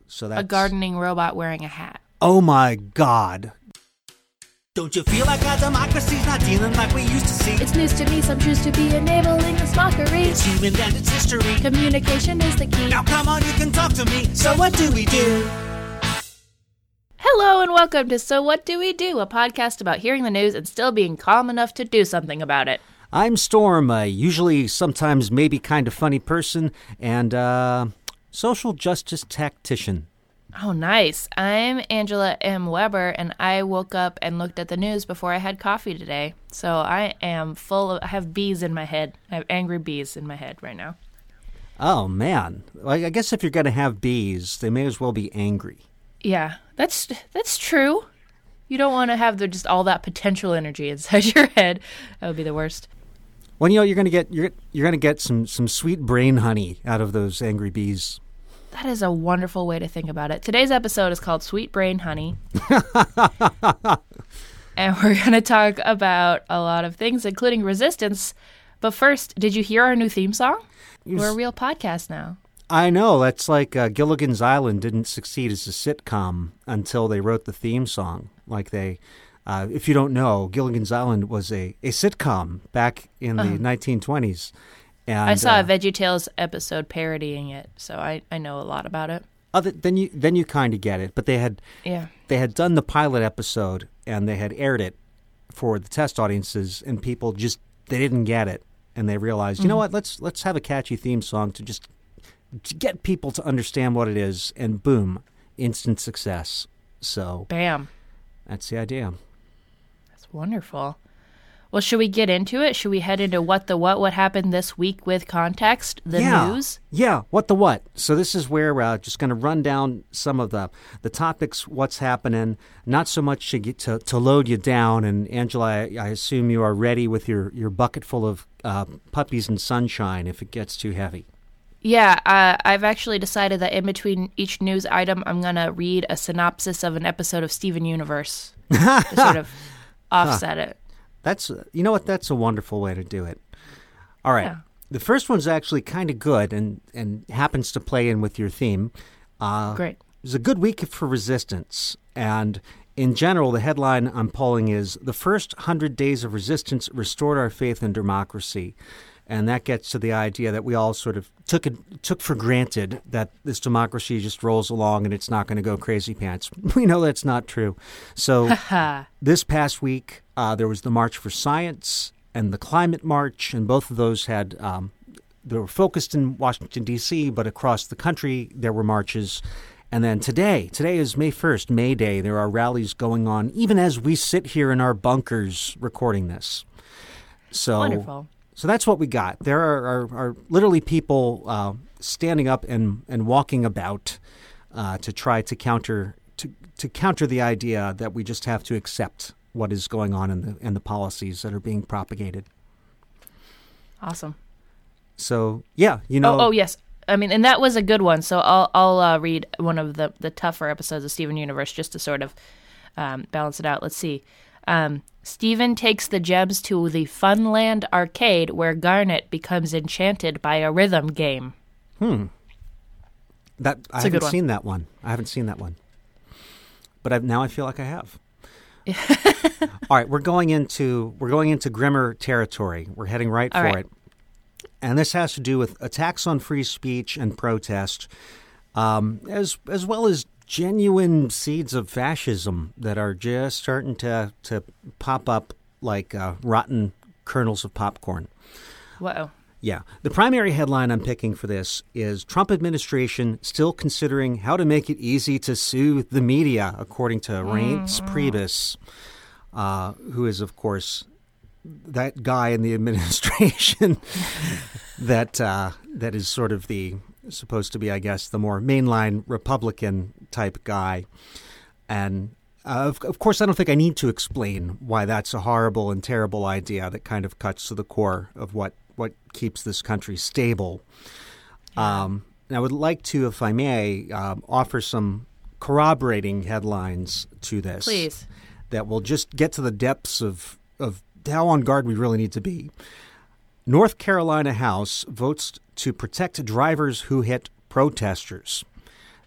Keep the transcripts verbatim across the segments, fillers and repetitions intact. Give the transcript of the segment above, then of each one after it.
So that's a gardening robot wearing a hat. Oh my God. Don't you feel like our democracy's not dealing like we used to see? It's news to me, some choose to be enabling this mockery. It's human and it's history. Communication is the key. Now come on, you can talk to me. So what do we do? Hello and welcome to So What Do We Do, a podcast about hearing the news and still being calm enough to do something about it. I'm Storm, a usually, sometimes, maybe kind of funny person, and uh, social justice tactician. Oh, nice. I'm Angela M. Weber, and I woke up and looked at the news before I had coffee today. So I am full of, I have bees in my head. I have angry bees in my head right now. Oh, man. Well, I guess if you're going to have bees, they may as well be angry. Yeah, that's that's true. You don't want to have the, just all that potential energy inside your head. That would be the worst. Well, you know, you're going to get you're you're going to get some some sweet brain honey out of those angry bees. That is a wonderful way to think about it. Today's episode is called Sweet Brain Honey. And we're going to talk about a lot of things, including resistance. But first, did you hear our new theme song? We're a real podcast now. I know. That's like uh, Gilligan's Island didn't succeed as a sitcom until they wrote the theme song. Like they, uh, if you don't know, Gilligan's Island was a, a sitcom back in Uh-huh. the nineteen twenties. And, I saw uh, a VeggieTales episode parodying it, so I, I know a lot about it. Other, then you then you kind of get it. But they had Yeah. they had done the pilot episode and they had aired it for the test audiences, and people just they didn't get it, and they realized, mm-hmm. you know what, let's let's have a catchy theme song to just to get people to understand what it is, and boom, instant success. So Bam. That's the idea. That's wonderful. Well, should we get into it? Should we head into what the what, what happened this week with context, the yeah. news? Yeah, what the what. So this is where we're uh, just going to run down some of the, the topics, what's happening, not so much to get to, to load you down. And Angela, I, I assume you are ready with your, your bucket full of uh, puppies and sunshine if it gets too heavy. Yeah, uh, I've actually decided that in between each news item, I'm going to read a synopsis of an episode of Steven Universe to sort of offset huh. it. That's, you know what, that's a wonderful way to do it. All right. Yeah. The first one's actually kind of good and, and happens to play in with your theme. Uh, Great. It was a good week for resistance. And in general, the headline I'm pulling is, "The first hundred days of resistance restored our faith in democracy." And that gets to the idea that we all sort of took it, took for granted that this democracy just rolls along and it's not going to go crazy pants. We know that's not true. So this past week, uh, there was the March for Science and the Climate March, and both of those had um, they were focused in Washington, D C, but across the country there were marches. And then today, today is May first, May Day. There are rallies going on even as we sit here in our bunkers recording this. So Wonderful. So that's what we got. There are, are, are literally people uh, standing up and, and walking about uh, to try to counter to, to counter the idea that we just have to accept what is going on in the in the policies that are being propagated. Awesome. So yeah, you know. Oh, oh yes. I mean, and that was a good one. So I'll I'll uh, read one of the, the tougher episodes of Steven Universe just to sort of um, balance it out. Let's see. Um, Steven takes the gems to the Funland arcade where Garnet becomes enchanted by a rhythm game. Hmm. That I It's a good haven't one. seen that one. I haven't seen that one. But I've, now I feel like I have. All right, we're going into we're going into grimmer territory. We're heading right All for right. it. And this has to do with attacks on free speech and protest, um, as as well as genuine seeds of fascism that are just starting to, to pop up like uh, rotten kernels of popcorn. Whoa. Yeah. The primary headline I'm picking for this is Trump administration still considering how to make it easy to sue the media, according to Reince Priebus, uh, who is, of course, that guy in the administration that uh, that is sort of the supposed to be, I guess, the more mainline Republican type guy. And uh, of, of course, I don't think I need to explain why that's a horrible and terrible idea that kind of cuts to the core of what, what keeps this country stable. Yeah. Um, and I would like to, if I may, um, offer some corroborating headlines to this. Please. That will just get to the depths of, of how on guard we really need to be. North Carolina House votes to protect drivers who hit protesters.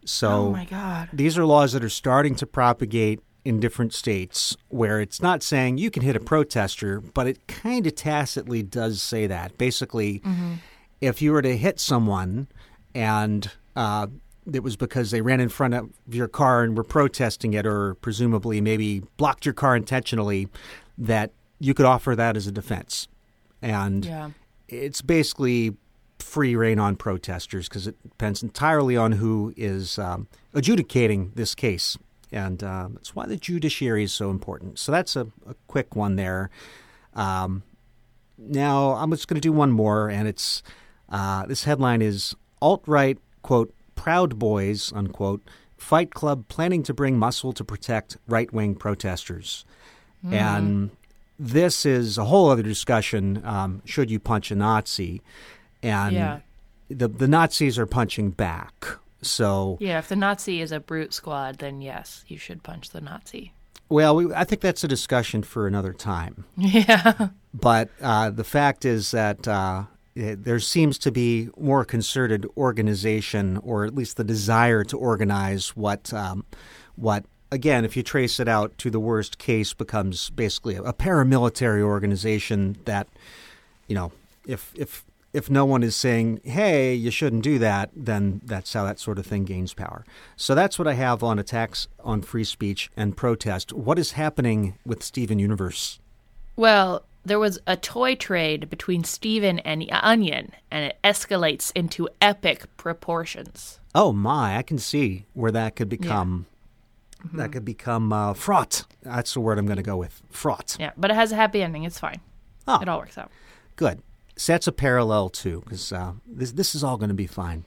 So Oh, my God. these are laws that are starting to propagate in different states where it's not saying you can hit a protester, but it kind of tacitly does say that. Basically, mm-hmm. if you were to hit someone and uh, it was because they ran in front of your car and were protesting it, or presumably maybe blocked your car intentionally, that you could offer that as a defense. And Yeah. it's basically free reign on protesters because it depends entirely on who is um, adjudicating this case. And uh, that's why the judiciary is so important. So that's a, a quick one there. Um, now, I'm just going to do one more, and it's uh, this headline is alt-right, quote, Proud Boys, unquote, Fight Club planning to bring muscle to protect right-wing protesters. Mm. And this is a whole other discussion, um, should you punch a Nazi? And Yeah. the the Nazis are punching back. So, Yeah, if the Nazi is a brute squad, then yes, you should punch the Nazi. well, we, I think that's a discussion for another time. Yeah. But uh, the fact is that uh, it, there seems to be more concerted organization, or at least the desire to organize what, um, what again, if you trace it out to the worst case, becomes basically a, a paramilitary organization that, you know, if if if no one is saying, hey, you shouldn't do that, then that's how that sort of thing gains power. So that's what I have on attacks on free speech and protest. What is happening with Steven Universe? Well, there was a toy trade between Steven and Onion, and it escalates into epic proportions. Oh, my, I can see where that could become, yeah. mm-hmm. that could become uh, fraught. That's the word I'm going to go with, fraught. Yeah, but it has a happy ending. It's fine. Oh, it all works out. Good. So that's a parallel, too, because uh, this this is all going to be fine.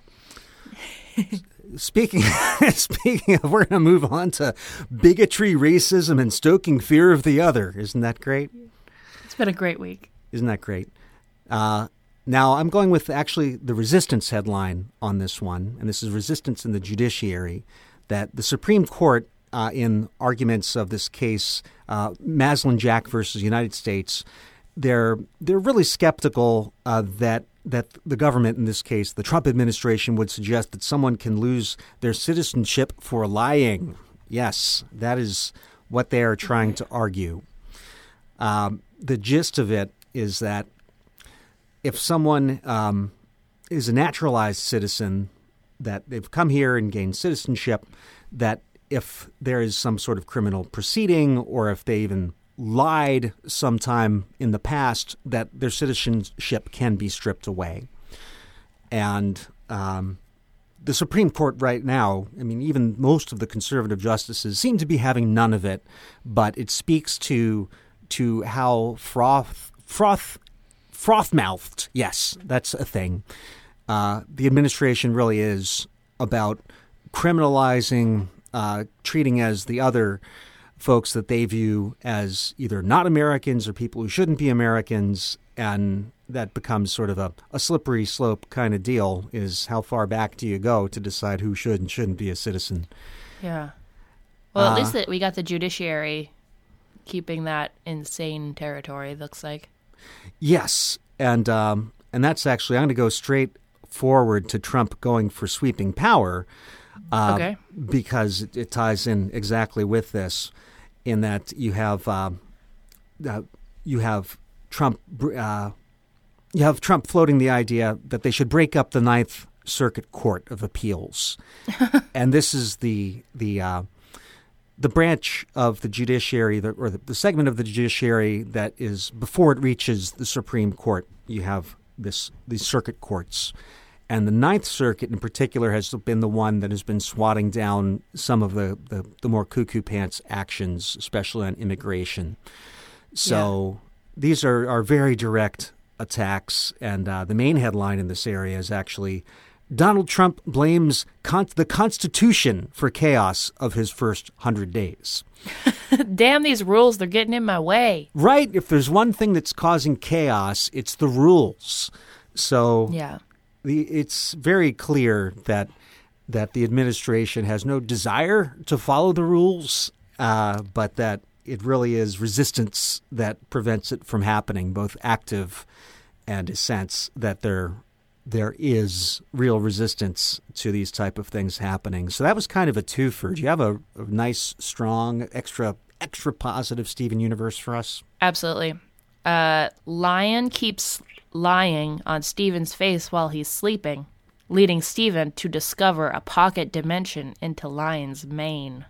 Speaking speaking of, we're going to move on to bigotry, racism, and stoking fear of the other. Isn't that great? It's been a great week. Isn't that great? Uh, now, I'm going with actually the resistance headline on this one, and this is resistance in the judiciary, that the Supreme Court, uh, in arguments of this case, uh, Maslin Jack versus United States, They're they're really skeptical uh, that that the government, in this case, the Trump administration, would suggest that someone can lose their citizenship for lying. Yes, that is what they are trying to argue. Um, the gist of it is that if someone um, is a naturalized citizen, that they've come here and gained citizenship, that if there is some sort of criminal proceeding, or if they even lied sometime in the past, that their citizenship can be stripped away. And um, the Supreme Court right now, I mean, even most of the conservative justices seem to be having none of it, but it speaks to to how froth, froth, froth-mouthed, yes, that's a thing, uh, the administration really is about criminalizing, uh, treating as the other folks that they view as either not Americans or people who shouldn't be Americans, and that becomes sort of a, a slippery slope kind of deal, is how far back do you go to decide who should and shouldn't be a citizen? Yeah. Well, at Uh, least that we got the judiciary keeping that insane territory, it looks like. Yes, and um, and that's actually, I'm going to go straight forward to Trump going for sweeping power, uh, Okay. because it, it ties in exactly with this, in that you have uh, uh, you have Trump uh, you have Trump floating the idea that they should break up the Ninth Circuit Court of Appeals, and this is the the uh, the branch of the judiciary, the, or the, the segment of the judiciary that is before it reaches the Supreme Court. You have this these circuit courts. And the Ninth Circuit in particular has been the one that has been swatting down some of the, the, the more cuckoo pants actions, especially on immigration. So yeah. These are, are very direct attacks. And uh, the main headline in this area is actually Donald Trump blames con- the Constitution for chaos of his first hundred days. Damn these rules, they're getting in my way. Right. If there's one thing that's causing chaos, it's the rules. So yeah. The, it's very clear that that the administration has no desire to follow the rules, uh, but that it really is resistance that prevents it from happening, both active and a sense that they're there is real resistance to these type of things happening. So that was kind of a twofer. Do you have a, a nice, strong, extra extra positive Steven Universe for us? Absolutely. Uh, Lion keeps lying on Steven's face while he's sleeping, leading Steven to discover a pocket dimension into Lion's mane.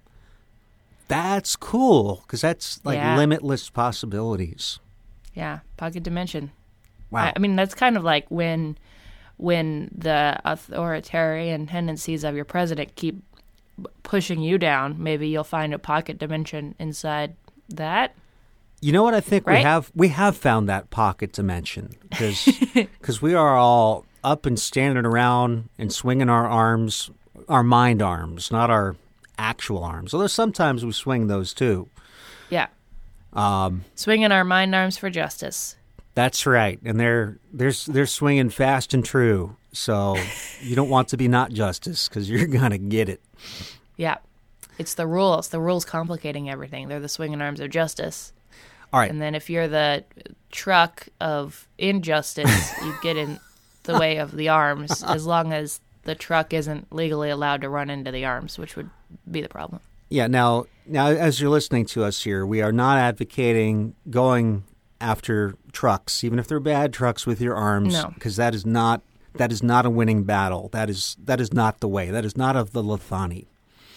That's cool, because that's like Yeah. limitless possibilities. Yeah, pocket dimension. Wow. I, I mean, that's kind of like when when the authoritarian tendencies of your president keep pushing you down. Maybe you'll find a pocket dimension inside that. You know what I think we Right? have? We have found that pocket dimension because we are all up and standing around and swinging our arms, our mind arms, not our actual arms. Although sometimes we swing those too. Yeah. Um, Swinging our mind arms for justice. that's right, and they're they're they're swinging fast and true. So you don't want to be not justice because you're gonna get it. Yeah. It's the rules. The rules complicating everything. They're the swinging arms of justice. All right. And then if you're the truck of injustice, you get in the way of the arms, as long as the truck isn't legally allowed to run into the arms, which would be the problem. Yeah. Now, now, as you're listening to us here, we are not advocating going after trucks, even if they're bad trucks, with your arms, No. because that is not that is not a winning battle. That is that is not the way. That is not of the Lethani.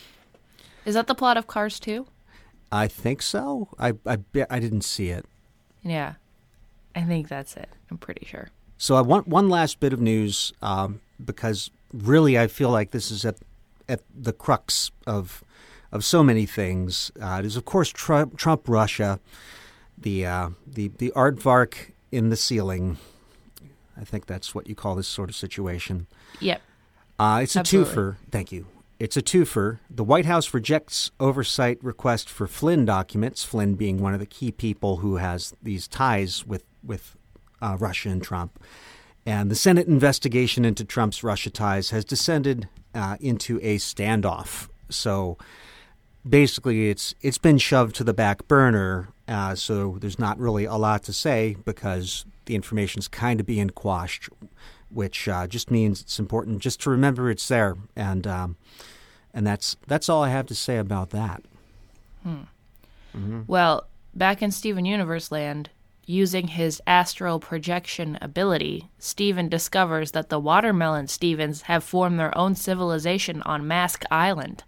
Is that the plot of Cars two? I think so. I I be- I didn't see it. Yeah. I think that's it. I'm pretty sure. So I want one last bit of news um, because really I feel like this is at at the crux of of so many things. Uh, it is of course Trump, Trump Russia, the uh, the the aardvark in the ceiling. I think that's what you call this sort of situation. Yep. Uh, it's a Absolutely. twofer. Thank you. It's a twofer. The White House rejects oversight request for Flynn documents, Flynn being one of the key people who has these ties with, with uh, Russia and Trump. And the Senate investigation into Trump's Russia ties has descended uh, into a standoff. So basically it's it's been shoved to the back burner, uh, so there's not really a lot to say because the information's kind of being quashed, which uh, just means it's important just to remember it's there. And um, and that's that's all I have to say about that. Well, back in Steven Universe land, using his astral projection ability, Steven discovers that the watermelon Stevens have formed their own civilization on Mask Island.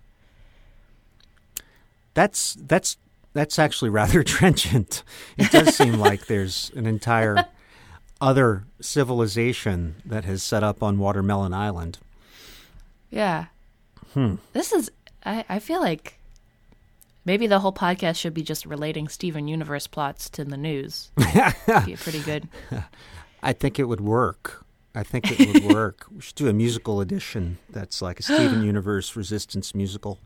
That's that's that's actually rather trenchant. It does seem like there's an entire other civilization that has set up on Watermelon Island. Yeah. Hmm. This is, I, I feel like maybe the whole podcast should be just relating Steven Universe plots to the news. Be pretty good. I think it would work. I think it would work. We should do a musical edition that's like a Steven Universe Resistance musical.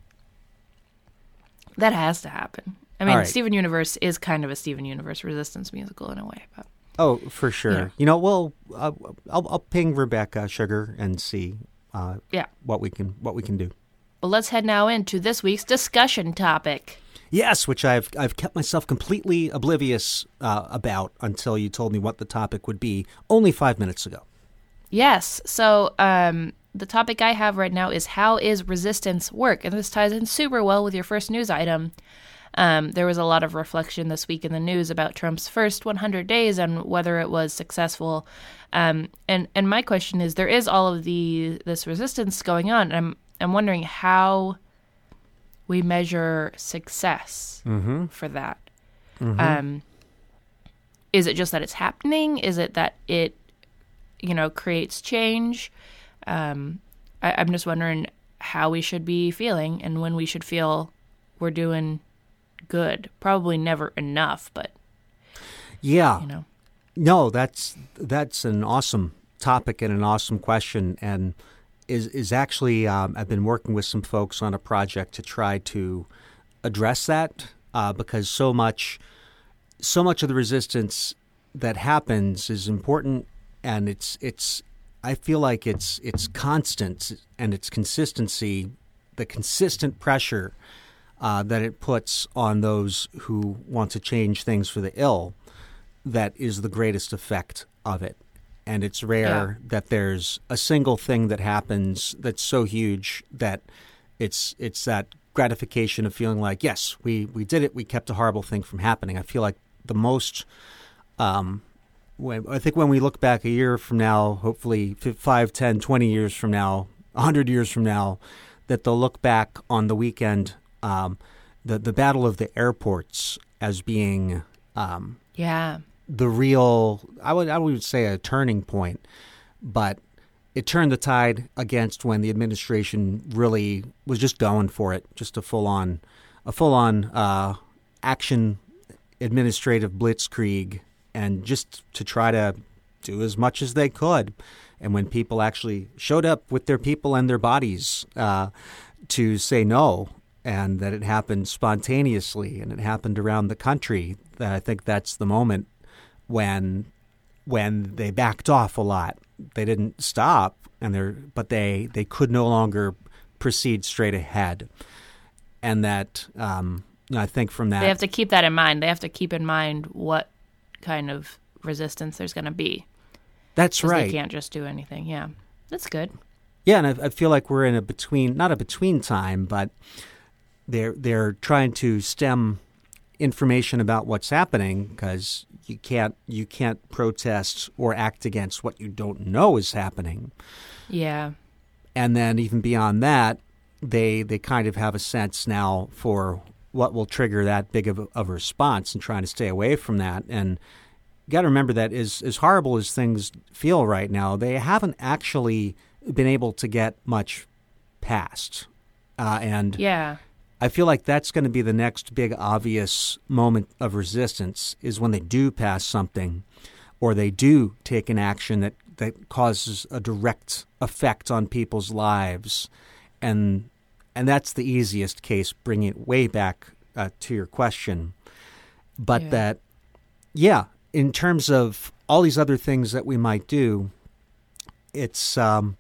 That has to happen. I mean, All right. Steven Universe is kind of a Steven Universe Resistance musical in a way. But Oh, for sure. Yeah. You know, well, uh, I'll, I'll ping Rebecca Sugar and see uh, yeah. what we can what we can do. Well, let's head now into this week's discussion topic. Yes, which I've I've kept myself completely oblivious uh, about until you told me what the topic would be only five minutes ago. Yes. So um, the topic I have right now is how is resistance work? And this ties in super well with your first news item. Um, there was a lot of reflection this week in the news about Trump's first one hundred days and whether it was successful. Um, and, and my question is, there is all of the this resistance going on. And I'm, I'm wondering how we measure success Mm-hmm. for that. Mm-hmm. Um, is it just that it's happening? Is it that it, you know, creates change? Um, I, I'm just wondering how we should be feeling and when we should feel we're doing good. Probably never enough, but yeah. you know. No, that's that's an awesome topic and an awesome question, and is is actually um, I've been working with some folks on a project to try to address that uh, because so much so much of the resistance that happens is important, and it's it's I feel like it's it's constant and it's consistency, the consistent pressure uh, that it puts on those who want to change things for the ill. That is the greatest effect of it. and it's rare Yeah. that there's a single thing that happens that's so huge that it's it's that gratification of feeling like, yes, we, we did it, we kept a horrible thing from happening. I feel like the most, um, when, I think when we look back a year from now, hopefully five, ten, twenty years from now, one hundred years from now, that they'll look back on the weekend, um, the, the Battle of the Airports as being um, Yeah. the real, I would I would say a turning point, but it turned the tide against when the administration really was just going for it, just a full on, a full on uh, action, administrative blitzkrieg, and just to try to do as much as they could. And when people actually showed up with their people and their bodies uh, to say no, and that it happened spontaneously and it happened around the country, that I think that's the moment when when they backed off a lot. They didn't stop, and they but they, they could no longer proceed straight ahead. And that um, I think from that They have to keep that in mind. They have to keep in mind what kind of resistance there's going to be. that's 'Cause right. They can't just do anything. Yeah. That's good. Yeah, and I, I feel like we're in a between, not a between time, but they're they're trying to stem information about what's happening, because you can't you can't protest or act against what you don't know is happening. Yeah. And then even beyond that, they they kind of have a sense now for what will trigger that big of a, of a response, and trying to stay away from that. And you got to remember that as as horrible as things feel right now, they haven't actually been able to get much passed. Uh, and Yeah. I feel like that's going to be the next big obvious moment of resistance, is when they do pass something, or they do take an action that, that causes a direct effect on people's lives. And and that's the easiest case, bringing it way back uh, to your question. But Yeah. that, yeah, in terms of all these other things that we might do, it's, um,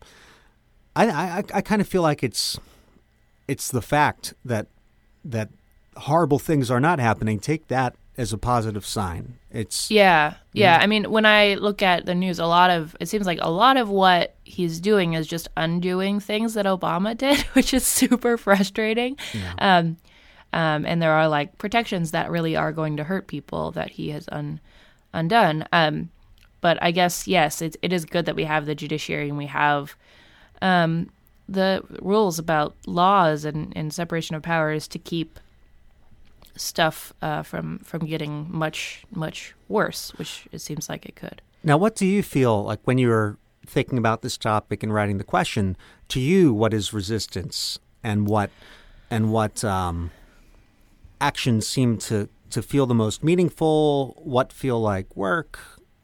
I, I, I kind of feel like it's, It's the fact that that horrible things are not happening. Take that as a positive sign. It's Yeah. Yeah. I mean, when I look at the news, a lot of it seems like a lot of what he's doing is just undoing things that Obama did, which is super frustrating. Um, um, and there are like protections that really are going to hurt people that he has un, undone. Um, but I guess, yes, it, it is good that we have the judiciary and we have um, the rules about laws and, and separation of powers to keep stuff uh, from from getting much, much worse, which it seems like it could. Now, what do you feel like when you were thinking about this topic and writing the question? To you, what is resistance, and what and what um, actions seem to, to feel the most meaningful? What feel like work?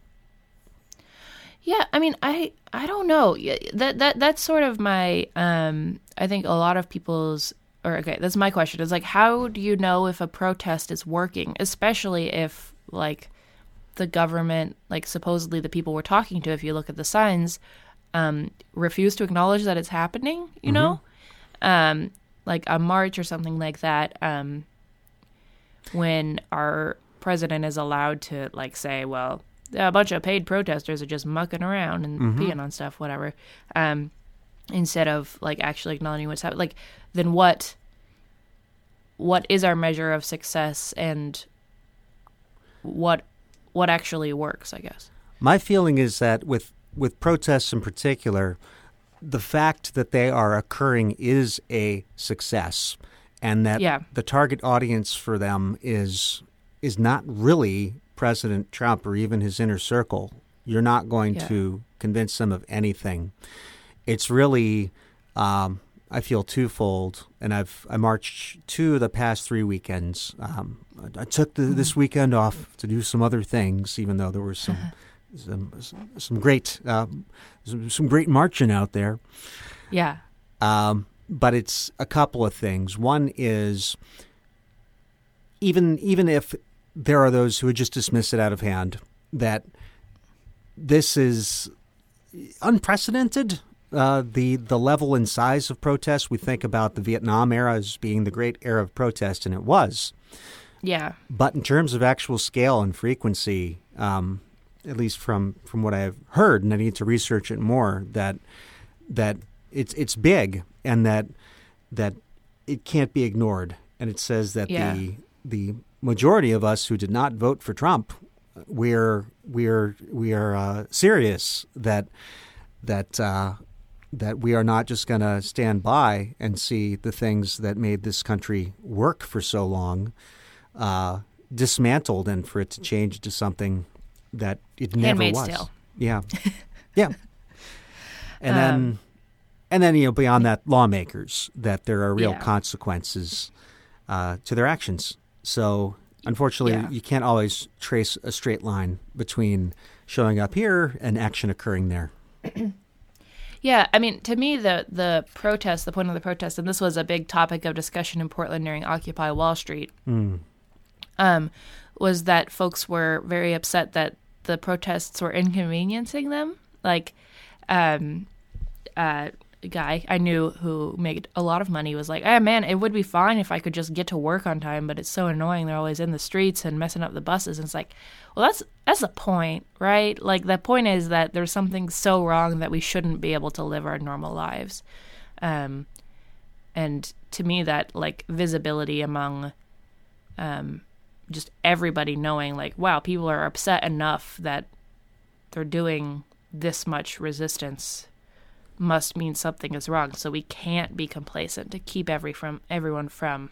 Yeah, I mean, I I don't know. Yeah, That that that's sort of my. Um, I think a lot of people's. Or okay, that's my question. Is like, how do you know if a protest is working, especially if like the government, like supposedly the people we're talking to, if you look at the signs, um, refuse to acknowledge that it's happening. You know, um, like a march or something like that. Um, when our president is allowed to like say, well, a bunch of paid protesters are just mucking around and Mm-hmm. peeing on stuff, whatever, um, instead of like actually acknowledging what's happening. Like, then what? What is our measure of success, and what what actually works? I guess. My feeling is that with with protests in particular, the fact that they are occurring is a success, and that Yeah. the target audience for them is is not really President Trump or even his inner circle. You're not going Yeah. to convince them of anything. It's really, um, I feel, twofold. And I've I marched two of the past three weekends. Um, I, I took the, this weekend off to do some other things, even though there was some some, some great um, some, some great marching out there. Yeah. Um, but it's a couple of things. One is even even if there are those who would just dismiss it out of hand, that this is unprecedented. Uh, the the level and size of protests. We think about the Vietnam era as being the great era of protest, and it was. Yeah. But in terms of actual scale and frequency, um, at least from, from what I've heard, and I need to research it more, that that it's it's big and that that it can't be ignored. And it says that Yeah. the the majority of us who did not vote for Trump, we're we're we are uh, serious that that uh, that we are not just going to stand by and see the things that made this country work for so long uh, dismantled, and for it to change to something that it never Handmaid's was. Tale. Yeah, yeah. And then, um, and then you know, beyond that, lawmakers, that there are real Yeah. consequences uh, to their actions. So, unfortunately, Yeah. you can't always trace a straight line between showing up here and action occurring there. Yeah, I mean, to me, the the protest, the point of the protest, and this was a big topic of discussion in Portland during Occupy Wall Street, Mm. um, was that folks were very upset that the protests were inconveniencing them. Like, um, uh, a guy I knew who made a lot of money was like, "Ah, man, it would be fine if I could just get to work on time, but it's so annoying. They're always in the streets and messing up the buses." And it's like, well, that's that's the point, right? Like, the point is that there's something so wrong that we shouldn't be able to live our normal lives. Um, and to me, that like visibility among, um, just everybody knowing, like, wow, people are upset enough that they're doing this much resistance must mean something is wrong. So we can't be complacent to keep every from everyone from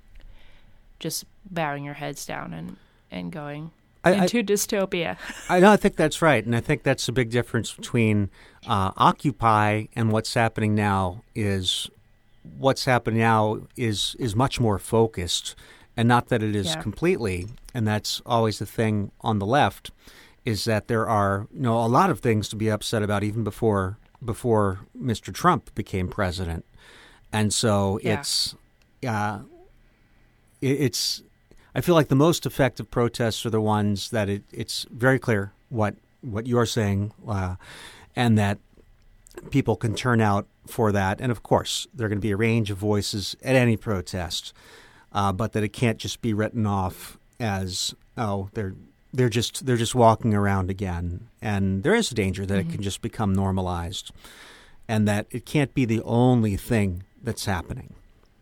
just bowing your heads down and, and going I, into dystopia. I know. I think that's right, and I think that's a big difference between uh, Occupy and what's happening now. Is what's happening now is is much more focused, and not that it is Yeah. completely. And that's always the thing on the left, is that there are you know a lot of things to be upset about even before before Mister Trump became president, and so Yeah. it's uh, it, it's. I feel like the most effective protests are the ones that it, it's very clear what what you're saying, uh, and that people can turn out for that. And of course, there are going to be a range of voices at any protest, uh, but that it can't just be written off as oh they're they're just they're just walking around again. And there is a danger that Mm-hmm. it can just become normalized, and that it can't be the only thing that's happening.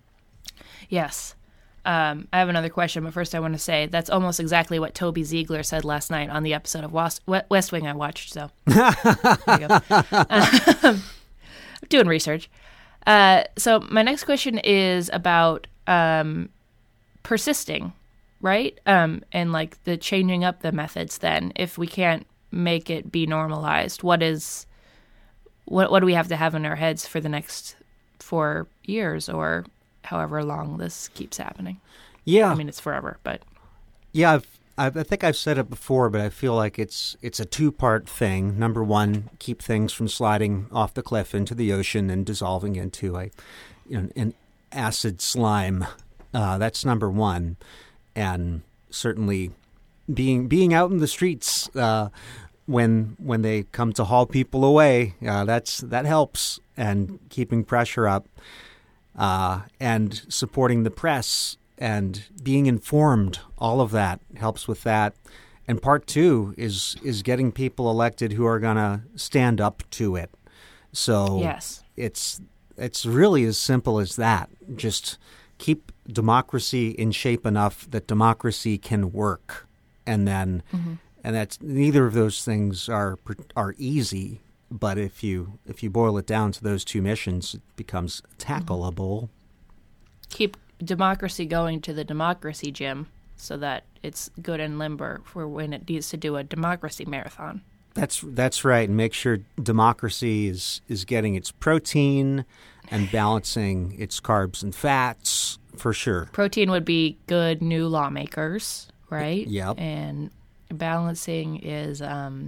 Yes. Um, I have another question, but first I want to say that's almost exactly what Toby Ziegler said last night on the episode of West, West Wing I watched. So there you go. Um, I'm doing research. Uh, so my next question is about um, persisting, right? Um, and like the changing up the methods. Then, if we can't make it be normalized, what is what what do we have to have in our heads for the next four years or however long this keeps happening? Yeah, I mean, it's forever, but Yeah, I've, I've, I think I've said it before, but I feel like it's it's a two-part thing. Number one, keep things from sliding off the cliff into the ocean and dissolving into a, you know, an acid slime. Uh, that's number one, and certainly being being out in the streets uh, when when they come to haul people away, uh, that's that helps, and keeping pressure up, uh, and supporting the press. And being informed, all of that helps with that. And part two is is getting people elected who are going to stand up to it. So yes, it's it's really as simple as that. Just keep democracy in shape enough that democracy can work, and then mm-hmm. and that's neither of those things are are easy. But if you if you boil it down to those two missions, it becomes tackleable. keep democracy going to the democracy gym so that it's good and limber for when it needs to do a democracy marathon. That's that's right. And make sure democracy is, is getting its protein and balancing its carbs and fats, for sure. Protein would be good new lawmakers, right? Yep. And balancing is um,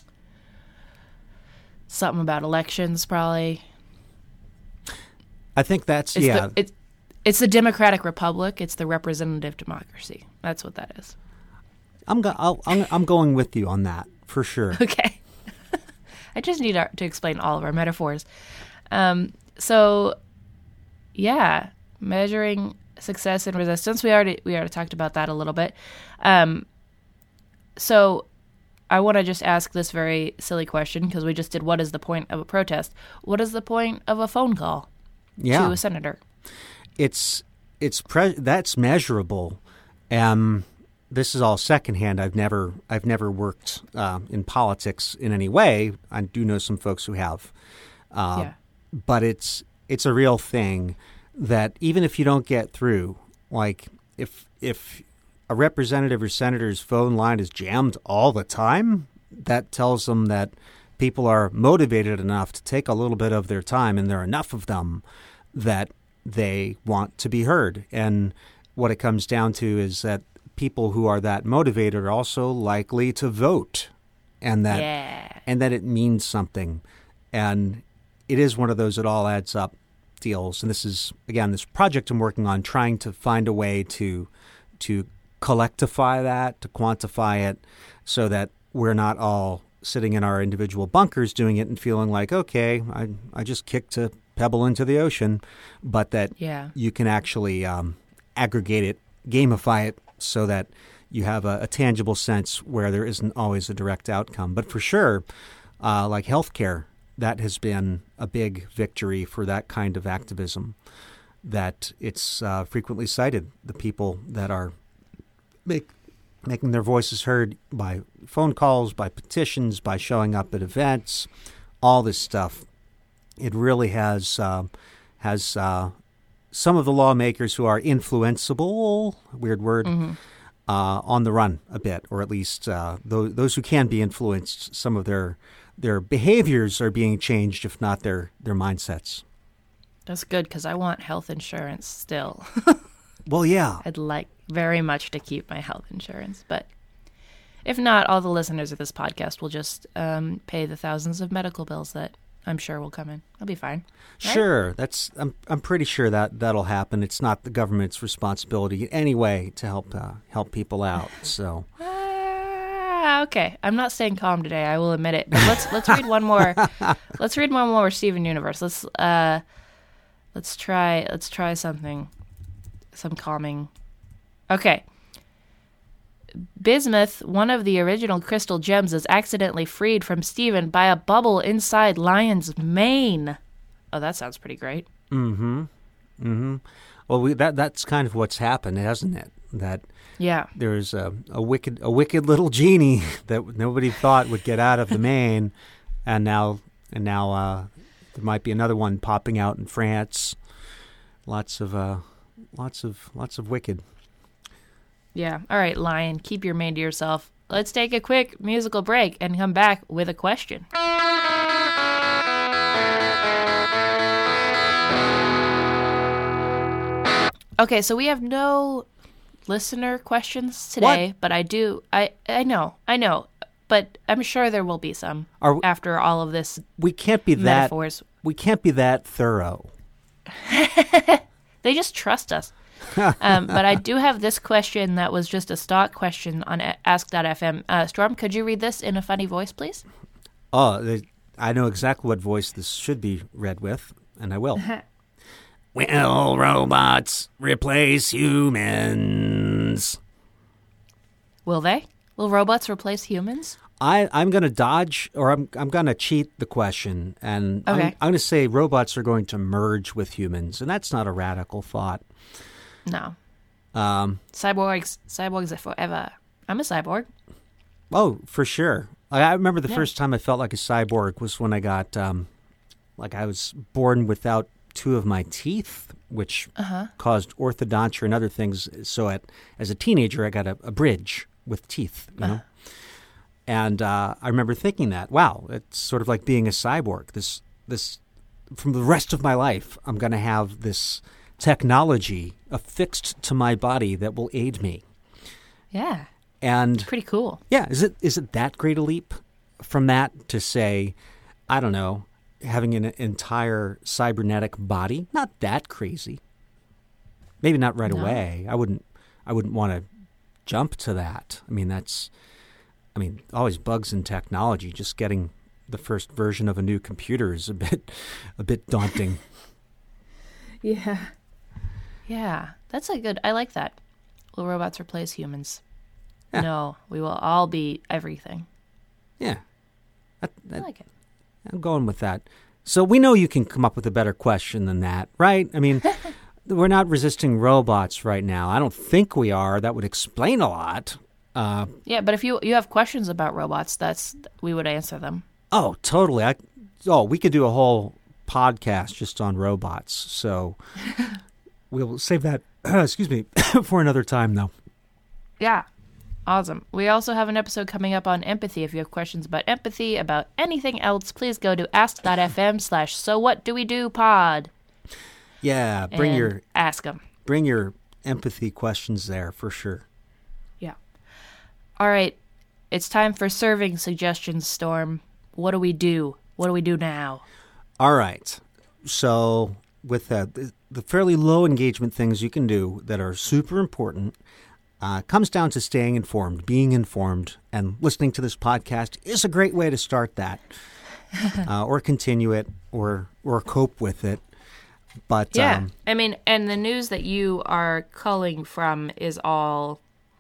something about elections, probably. I think that's, It's yeah. The, it's, it's the democratic republic. It's the representative democracy. That's what that is. I'm, go- I'll, I'm I'm going with you on that, for sure. Okay. I just need our, to explain all of our metaphors. Um, so, yeah, measuring success and resistance. We already we already talked about that a little bit. Um, so, I want to just ask this very silly question because we just did what is the point of a protest? What is the point of a phone call Yeah. to a senator? It's it's pre- that's measurable. Um, this is all secondhand. I've never I've never worked uh, in politics in any way. I do know some folks who have, uh, Yeah. but it's it's a real thing that even if you don't get through, like if if a representative or senator's phone line is jammed all the time, that tells them that people are motivated enough to take a little bit of their time, and there are enough of them that they want to be heard. And what it comes down to is that people who are that motivated are also likely to vote, and that Yeah. and that it means something. And it is one of those it all adds up deals. And this is, again, this project I'm working on, trying to find a way to to collectify that, to quantify it, so that we're not all sitting in our individual bunkers doing it and feeling like, okay, I I just kicked a pebble into the ocean, but that Yeah. you can actually um, aggregate it, gamify it, so that you have a, a tangible sense where there isn't always a direct outcome. But for sure, uh, like healthcare, that has been a big victory for that kind of activism, that it's uh, frequently cited, the people that are make, making their voices heard by phone calls, by petitions, by showing up at events, all this stuff. It really has uh, has uh, some of the lawmakers who are influenceable, weird word, Mm-hmm. uh, on the run a bit, or at least uh, those, those who can be influenced, some of their their behaviors are being changed, if not their, their mindsets. That's good because I want health insurance still. Well, yeah. I'd like very much to keep my health insurance, but if not, all the listeners of this podcast will just um, pay the thousands of medical bills that I'm sure will come in. I'll be fine. Right? Sure, that's I'm I'm pretty sure that that'll happen. It's not the government's responsibility anyway to help uh, help people out. So Ah, okay. I'm not staying calm today. I will admit it. But let's let's read one more. Let's read one more Steven Universe. Let's uh, let's try let's try something, some calming. Okay. Bismuth, one of the original crystal gems, is accidentally freed from Steven by a bubble inside Lion's mane. Oh, that sounds pretty great. mm-hmm. Mm-hmm. Well, we, that that's kind of what's happened, hasn't it? That Yeah. there's a, a wicked a wicked little genie that nobody thought would get out of the mane, and now and now uh, there might be another one popping out in France. Lots of uh, lots of lots of wicked. Yeah. All right, Lion, keep your mane to yourself. Let's take a quick musical break and come back with a question. Okay, so we have no listener questions today, What? but I do I I know. I know. But I'm sure there will be some Are- after all of this We can't be that metaphors. we can't be that thorough. They just trust us. um, but I do have this question that was just a stock question on ask dot f m. Uh, Storm, could you read this in a funny voice, please? Oh, the, I know exactly what voice this should be read with, and I will. Will robots replace humans? Will they? Will robots replace humans? I, I'm going to dodge, or I'm I'm going to cheat the question, and I'm, Okay. I'm going to say robots are going to merge with humans, and that's not a radical thought. No. Um, Cyborgs. Cyborgs are forever. I'm a cyborg. oh, for sure. I, I remember the Yeah. first time I felt like a cyborg was when I got, um, like I was born without two of my teeth, which Uh-huh. caused orthodontia and other things. So at, as a teenager, I got a, a bridge with teeth, you know? And uh, I remember thinking that, wow, it's sort of like being a cyborg. This, this, from the rest of my life, I'm going to have this technology affixed to my body that will aid me. Yeah. And Pretty cool. yeah, is it is it that great a leap from that to say, I don't know, having an entire cybernetic body? Not that crazy. Maybe not right No. away. I wouldn't I wouldn't want to jump to that. I mean, that's I mean, always bugs in technology. Just getting the first version of a new computer is a bit a bit daunting. Yeah. Yeah. That's a good, I like that. Will robots replace humans? Yeah. No, we will all be everything. Yeah. That, I that, like it. I'm going with that. So we know you can come up with a better question than that, right? I mean, we're not resisting robots right now. I don't think we are. That would explain a lot. Uh, Yeah, but if you you have questions about robots, that's we would answer them. oh, totally. I, oh, we could do a whole podcast just on robots. So we'll save that, excuse me, for another time, though. Yeah. Awesome. We also have an episode coming up on empathy. If you have questions about empathy, about anything else, please go to ask.fm slash so what do we do pod. Yeah, bring and your ask them. bring your empathy questions there for sure. Yeah. All right. It's time for serving suggestions, Storm. What do we do? What do we do now? All right. So with uh, the, the fairly low engagement things you can do that are super important, uh, comes down to staying informed, being informed, and listening to this podcast is a great way to start that, uh, or continue it, or or cope with it. But Yeah. um, I mean, and the news that you are culling from is all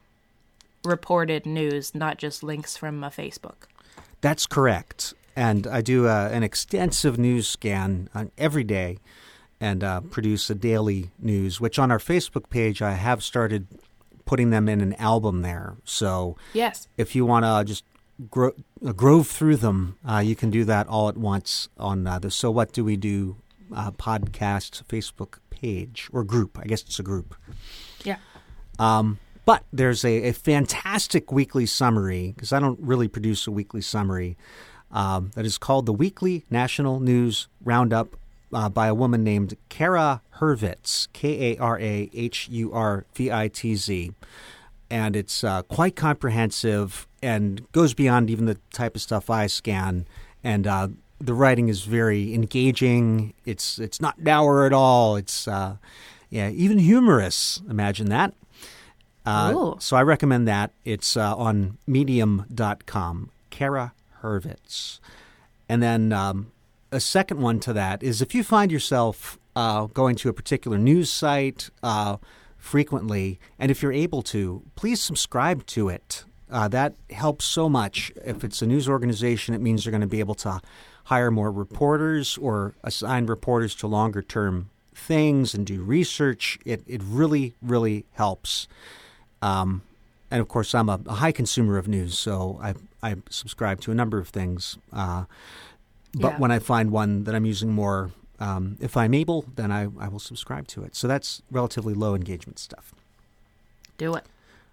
reported news, not just links from a Facebook. that's correct. And I do uh, an extensive news scan uh, every day and uh, produce a daily news, which on our Facebook page I have started putting them in an album there. So Yes. if you want to just gro- uh, grove through them, uh, you can do that all at once on uh, the So What Do We Do uh, podcast Facebook page or group. I guess it's a group. Yeah. Um, but there's a, a fantastic weekly summary, because I don't really produce a weekly summary, um, that is called the Weekly National News Roundup uh, by a woman named Kara Hurvitz, K A R A H U R V I T Z. And it's uh, quite comprehensive and goes beyond even the type of stuff I scan. And uh, the writing is very engaging. It's it's not dour at all. It's uh, yeah, even humorous. Imagine that. Uh, Ooh. so I recommend that. It's uh, on medium dot com. Kara Hurvitz. And then um, a second one to that is if you find yourself uh, going to a particular news site uh, frequently, and if you're able to, please subscribe to it. Uh, that helps so much. If it's a news organization, it means you're going to be able to hire more reporters or assign reporters to longer term things and do research. It it really, really helps. Um, and of course, I'm a, a high consumer of news, so I I subscribe to a number of things. Uh, but Yeah. when I find one that I'm using more, um, if I'm able, then I, I will subscribe to it. So that's relatively low engagement stuff. Do it.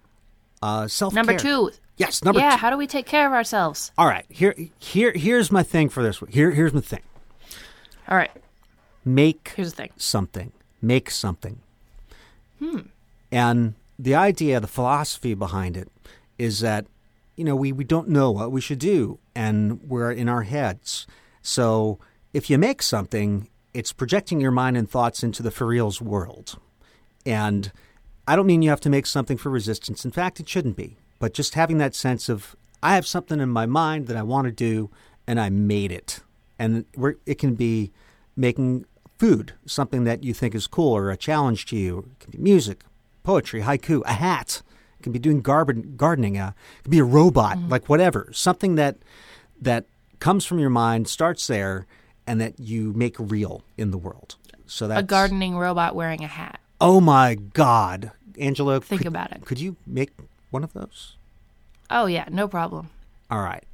Uh, self-care. Number two. Yes, number yeah, two. how do we take care of ourselves? All right, here here here's my thing for this week. Here here's my thing. All right. Make Here's the thing. something. Make something. Hmm. And the idea, the philosophy behind it is that, you know, we, we don't know what we should do, and we're in our heads. So if you make something, it's projecting your mind and thoughts into the for reals world. And I don't mean you have to make something for resistance. In fact, it shouldn't be. But just having that sense of, I have something in my mind that I want to do, and I made it. And we're, it can be making food, something that you think is cool or a challenge to you. It can be music, poetry, haiku, a hat. It can be doing garden, gardening. Uh, it can be a robot, mm-hmm. like whatever. Something that that comes from your mind, starts there, and that you make real in the world. So that's A gardening robot wearing a hat. Oh my God, Angela! Think could, about it. Could you make one of those? Oh, yeah, no problem. All right.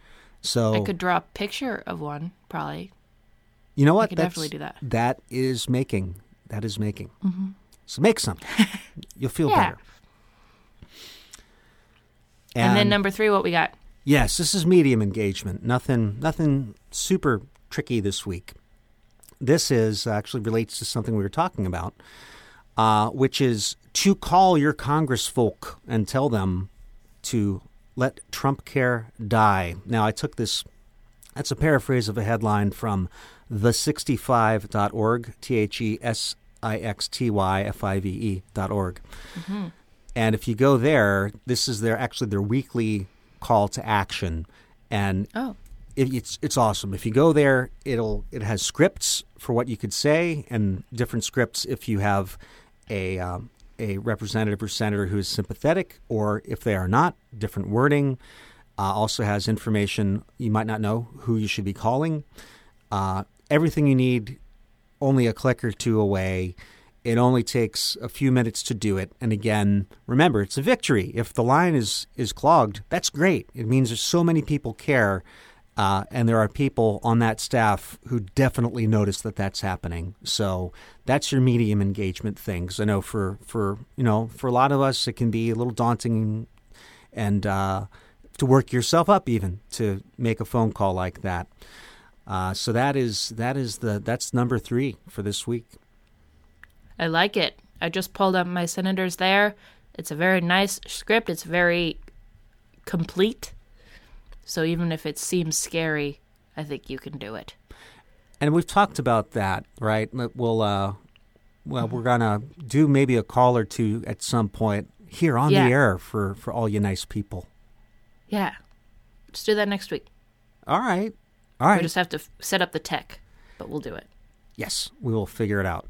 So I could draw a picture of one, probably. you know what? I could That's- definitely do that. That is making. That is making. Mm-hmm. So make something. You'll feel Yeah. better. And, then number three, what we got? Yes, this is medium engagement. Nothing, nothing super tricky this week. This is actually relates to something we were talking about, uh, which is to call your congressfolk and tell them to let Trump care die. Now, I took this. That's a paraphrase of a headline from the sixty-five dot org, T H E S I X T Y F I V E dot org. Mm-hmm. And if you go there, this is their actually their weekly call to action, and Oh. it, it's it's awesome. If you go there, it'll it has scripts for what you could say, and different scripts if you have a um, a representative or senator who is sympathetic, or if they are not, different wording. Uh, also has information you might not know who you should be calling. Uh, everything you need, only a click or two away. It only takes a few minutes to do it. And again, remember, it's a victory. If the line is, is clogged, that's great. It means there's so many people care. Uh, and there are people on that staff who definitely notice that that's happening. So that's your medium engagement things. I know for, for you know for a lot of us, it can be a little daunting, and uh, to work yourself up even to make a phone call like that. Uh, so that is that is the that's number three for this week. I like it. I just pulled up my senators there. It's a very nice script. It's very complete. So even if it seems scary, I think you can do it. And we've talked about that, right? We'll, uh, well, we're going to do maybe a call or two at some point here on Yeah. the air for, for all you nice people. Yeah. Let's do that next week. All right. All right. We just have to f- set up the tech, but we'll do it. Yes, we will figure it out.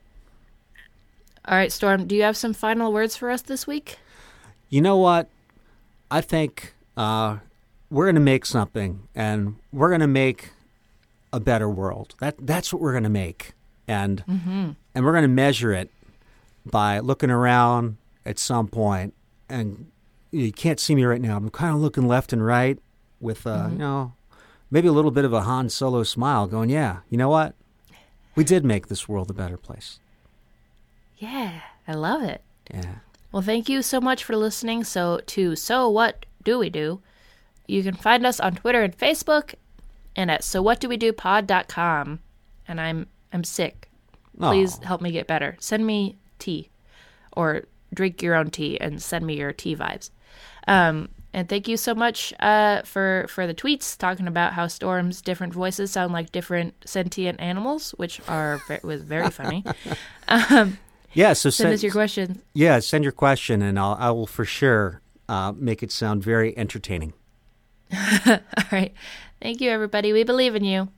All right, Storm, do you have some final words for us this week? You know what? I think uh, we're going to make something, and we're going to make a better world. That That's what we're going to make. And Mm-hmm. and we're going to measure it by looking around at some point. And you can't see me right now. I'm kind of looking left and right with, uh, Mm-hmm. you know, maybe a little bit of a Han Solo smile going, yeah, you know what? We did make this world a better place. Yeah, I love it. Yeah. Well, thank you so much for listening so to So What Do We Do? You can find us on Twitter and Facebook and at so what do we do pod dot com. And I'm I'm sick. Please Aw. help me get better. Send me tea or drink your own tea and send me your tea vibes. Um, and thank you so much uh, for, for the tweets talking about how Storm's different voices sound like different sentient animals, which are ve- was very funny. um, Yeah, so send us your questions. Yeah, send your question, and I'll, I will for sure uh, make it sound very entertaining. All right. Thank you, everybody. We believe in you.